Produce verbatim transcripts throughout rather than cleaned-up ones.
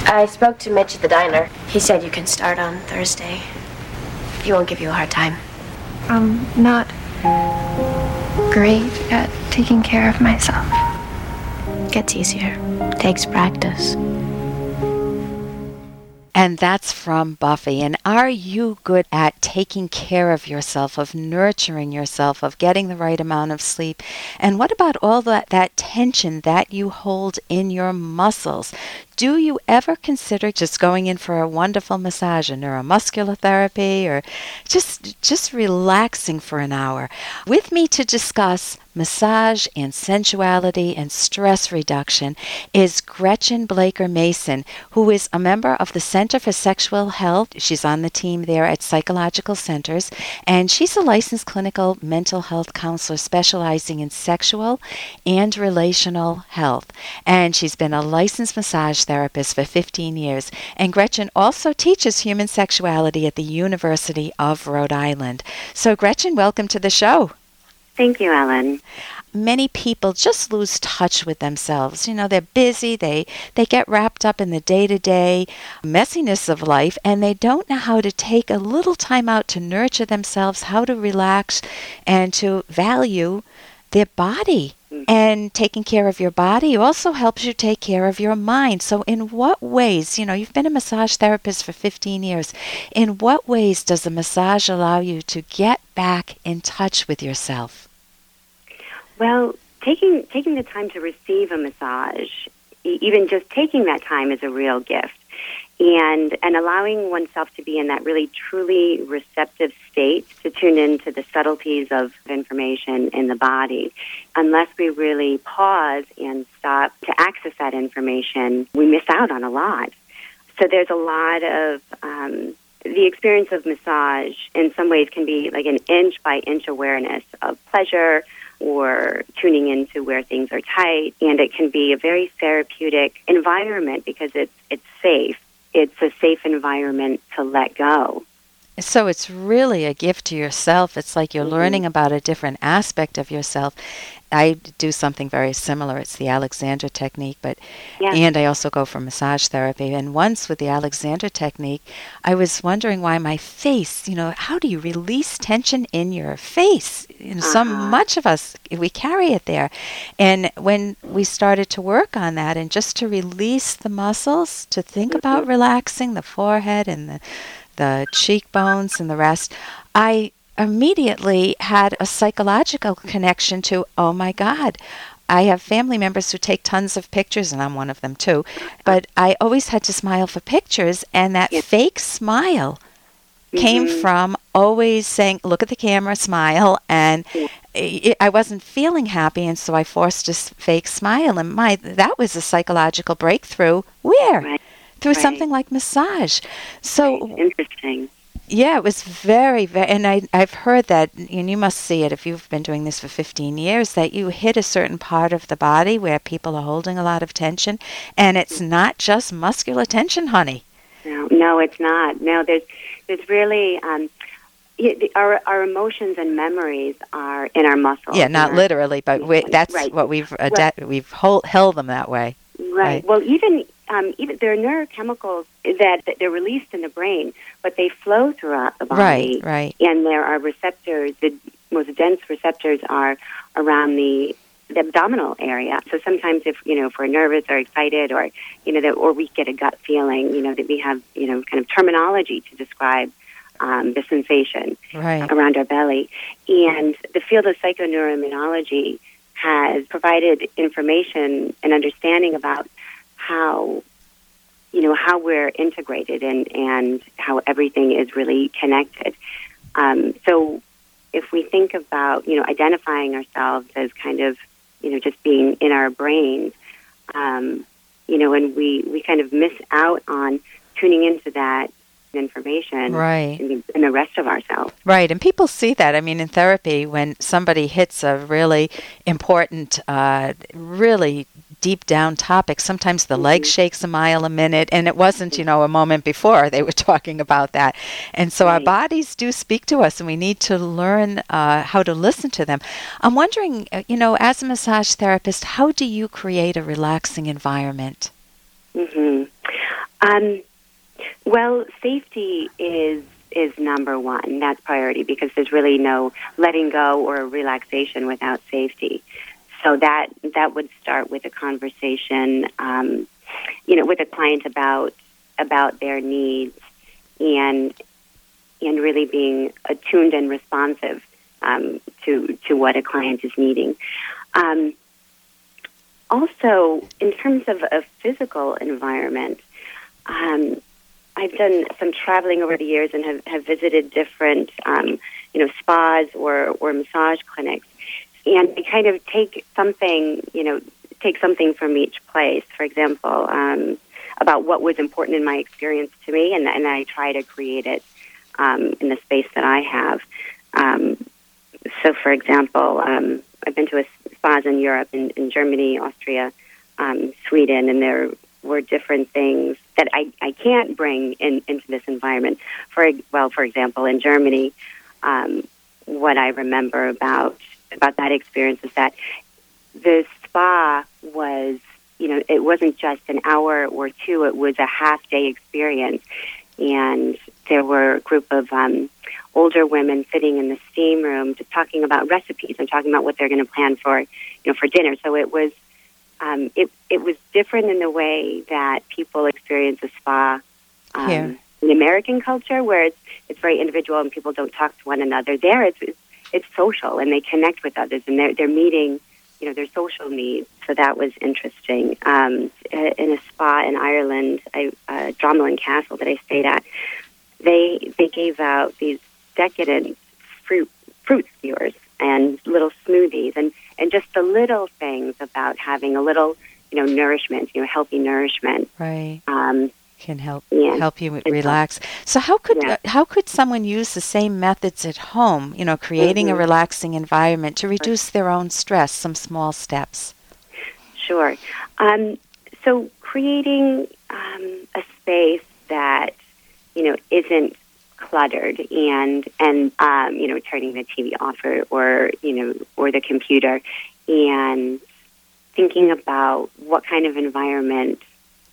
I spoke to Mitch at the diner. He said you can start on Thursday. He won't give you a hard time. I'm not great at taking care of myself. Gets easier. Takes practice. And that's from Buffy. And are you good at taking care of yourself, of nurturing yourself, of getting the right amount of sleep? And what about all that, that tension that you hold in your muscles? Do you ever consider just going in for a wonderful massage, a neuromuscular therapy, or just just relaxing for an hour? With me to discuss massage and sensuality and stress reduction is Gretchen Blaker Mason, who is a member of the Center for Sexual Health. She's on the team there at Psychological Centers, and she's a licensed clinical mental health counselor specializing in sexual and relational health. And she's been a licensed massage therapist for fifteen years. And Gretchen also teaches human sexuality at the University of Rhode Island. So Gretchen, welcome to the show. Thank you, Ellen. Many people just lose touch with themselves. You know, they're busy, they, they get wrapped up in the day-to-day messiness of life, and they don't know how to take a little time out to nurture themselves, how to relax, and to value their body. And taking care of your body also helps you take care of your mind. So in what ways, you know, you've been a massage therapist for fifteen years, in what ways does a massage allow you to get back in touch with yourself? Well, taking taking the time to receive a massage, e- even just taking that time is a real gift. And and allowing oneself to be in that really truly receptive state to tune into the subtleties of information in the body. Unless we really pause and stop to access that information, we miss out on a lot. So there's a lot of, um, the experience of massage in some ways can be like an inch-by-inch awareness of pleasure or tuning into where things are tight. And it can be a very therapeutic environment because it's it's safe. It's a safe environment to let go. So it's really a gift to yourself. It's like you're mm-hmm. learning about a different aspect of yourself. I do something very similar. It's the Alexander technique, but yeah. and I also go for massage therapy. And once with the Alexander technique, I was wondering why my face, you know, how do you release tension in your face? You know, uh-huh. so much of us, we carry it there. And when we started to work on that and just to release the muscles, to think mm-hmm. about relaxing the forehead and the the cheekbones and the rest, I immediately had a psychological connection to, oh my God, I have family members who take tons of pictures, and I'm one of them too, but I always had to smile for pictures, and that yes. fake smile mm-hmm. came from always saying, look at the camera, smile, and it, I wasn't feeling happy, and so I forced a fake smile, and my that was a psychological breakthrough. Where? Right. Through right. something like massage. So right. Interesting. Yeah, it was very, very, and I, I've heard that, and you must see it if you've been doing this for fifteen years, that you hit a certain part of the body where people are holding a lot of tension, and it's not just muscular tension, honey. No, no, it's not. No, there's, there's really, um, our our emotions and memories are in our muscles. Yeah, not our, literally, but we, that's right. what we've ad- well, we've hold, held them that way. Right. right. Well, even um, even there are neurochemicals that, that they're released in the brain, but they flow throughout the body. Right. Right. And there are receptors. The most dense receptors are around the, the abdominal area. So sometimes, if you know, if we're nervous or excited, or you know, that, or we get a gut feeling, you know, that we have you know, kind of terminology to describe um, the sensation right. around our belly. And the field of psychoneuroimmunology has provided information and understanding about how, you know, how we're integrated and, and how everything is really connected. Um, so if we think about, you know, identifying ourselves as kind of, you know, just being in our brains, um, you know, and we, we kind of miss out on tuning into that information right. in, in the rest of ourselves. Right, and people see that. I mean, in therapy, when somebody hits a really important, uh, really deep down topic, sometimes the mm-hmm. leg shakes a mile a minute, and it wasn't, you know, a moment before they were talking about that. And so right. our bodies do speak to us, and we need to learn uh, how to listen to them. I'm wondering, you know, as a massage therapist, how do you create a relaxing environment? Mm-hmm. Um, well, safety is is number one. That's priority because there's really no letting go or relaxation without safety. So that that would start with a conversation, um, you know, with a client about about their needs and and really being attuned and responsive um, to to what a client is needing. Um, also, in terms of a physical environment, um, I've done some traveling over the years and have, have visited different, um, you know, spas or, or massage clinics, and I kind of take something, you know, take something from each place. For example, um, about what was important in my experience to me, and, and I try to create it um, in the space that I have. Um, so, for example, um, I've been to a spas in Europe, in, in Germany, Austria, um, Sweden, and there were different things that I, I can't bring in, into this environment. For well, for example, in Germany, um, what I remember about about that experience is that the spa was, you know, it wasn't just an hour or two; it was a half day experience, and there were a group of um, older women sitting in the steam room, just talking about recipes and talking about what they're going to plan for, you know, for dinner. So it was. Um, it it was different in the way that people experience a spa um, Here. in American culture, where it's it's very individual and people don't talk to one another. There, it's it's, it's social and they connect with others and they're they're meeting, you know, their social needs. So that was interesting. Um, in a spa in Ireland, I, uh, Dromlin Castle that I stayed at, they they gave out these decadent fruit fruit skewers and little smoothies and, and just the little things about having a little, you know, nourishment, you know, healthy nourishment. Right. Um, Can help yeah, help you relax. So how could yeah. uh, how could someone use the same methods at home, you know, creating mm-hmm. a relaxing environment to reduce their own stress, some small steps? Sure. Um, so creating um, a space that, you know, isn't cluttered and and um, you know, turning the T V off or, or you know or the computer and thinking about what kind of environment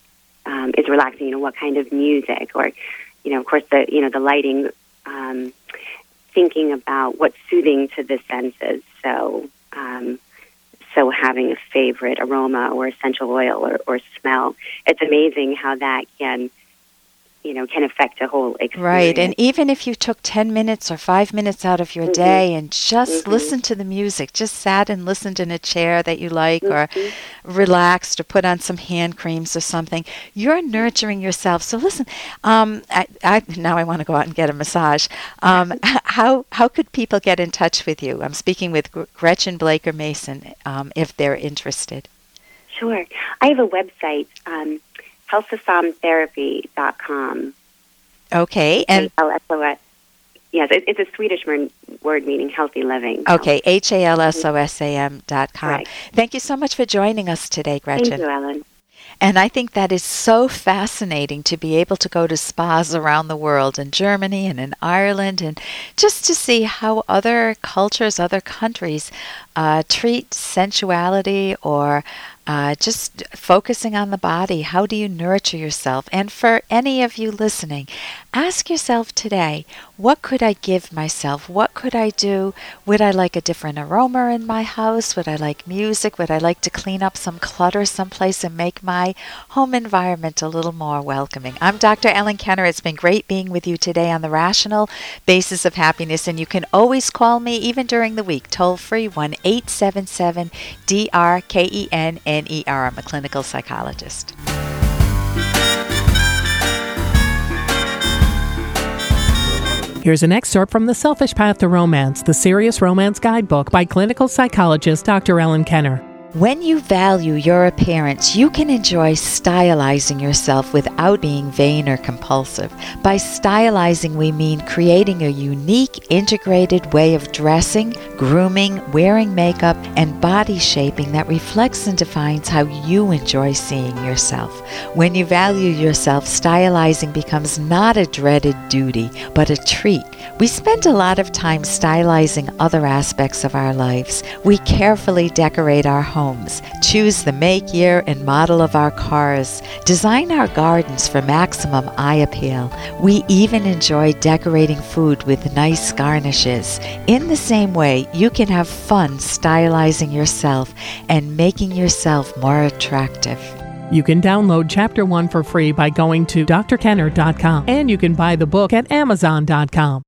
um, is relaxing. You know, what kind of music or you know, of course the you know the lighting. Um, thinking about what's soothing to the senses. So um, so having a favorite aroma or essential oil or, or smell. It's amazing how that can. you know, can affect a whole experience. Right, and even if you took ten minutes or five minutes out of your mm-hmm. day and just mm-hmm. listened to the music, just sat and listened in a chair that you like mm-hmm. or relaxed or put on some hand creams or something, you're nurturing yourself. So listen, um, I, I, now I want to go out and get a massage. Um, how how could people get in touch with you? I'm speaking with Gretchen Blaker Mason um, if they're interested. Sure. I have a website, um, Helsasam Therapy dot com. Okay, and H L S O S Yes, it, it's a Swedish word, word meaning healthy living. Okay, H A L S O S A M dot com. Right. Thank you so much for joining us today, Gretchen. Thank you, Ellen. And I think that is so fascinating to be able to go to spas around the world, in Germany and in Ireland, and just to see how other cultures, other countries uh, treat sensuality or uh, just focusing on the body. How do you nurture yourself? And for any of you listening, ask yourself today, what could I give myself? What could I do? Would I like a different aroma in my house? Would I like music? Would I like to clean up some clutter someplace and make my home environment a little more welcoming? I'm Doctor Ellen Kenner. It's been great being with you today on the Rational Basis of Happiness, and you can always call me even during the week, toll free, one eight seven seven D R K E N N E R. I'm a clinical psychologist. Here's an excerpt from The Selfish Path to Romance, the Serious Romance Guidebook by clinical psychologist Doctor Ellen Kenner. When you value your appearance, you can enjoy stylizing yourself without being vain or compulsive. By stylizing, we mean creating a unique, integrated way of dressing, grooming, wearing makeup, and body shaping that reflects and defines how you enjoy seeing yourself. When you value yourself, stylizing becomes not a dreaded duty, but a treat. We spend a lot of time stylizing other aspects of our lives. We carefully decorate our homes homes, choose the make, year, and model of our cars, design our gardens for maximum eye appeal. We even enjoy decorating food with nice garnishes. In the same way, you can have fun stylizing yourself and making yourself more attractive. You can download Chapter one for free by going to d r kenner dot com, and you can buy the book at amazon dot com.